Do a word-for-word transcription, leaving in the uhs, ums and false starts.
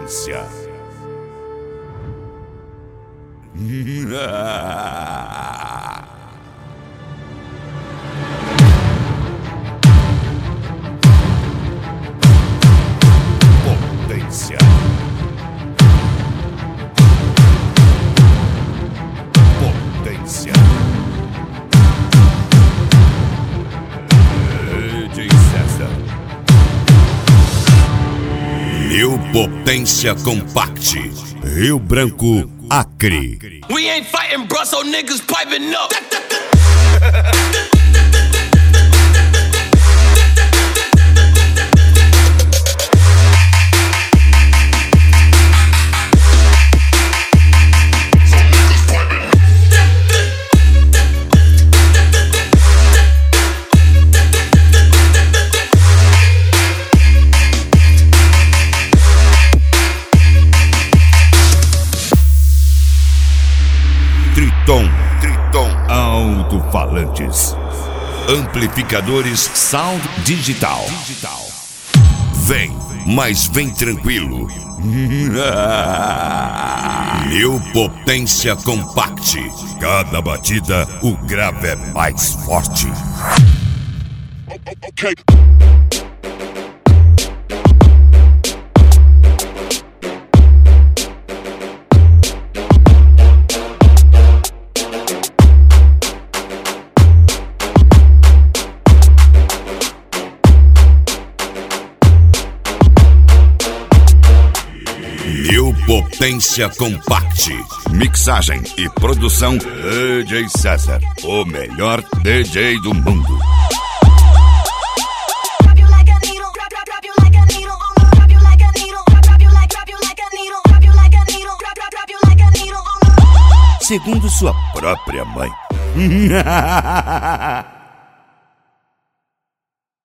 Potência. Potência. Potência. D J César. New Potência Compact, Rio Branco, Acre. We ain't fighting, bro, so niggas piping up. Triton, Triton, alto-falantes, amplificadores Sound Digital. Digital. Vem, mas vem tranquilo. New Potência Compact. Cada batida, o grave é mais forte. Okay. New Potência Compact. Mixagem e produção D J César, o melhor D J do mundo. Segundo sua própria mãe.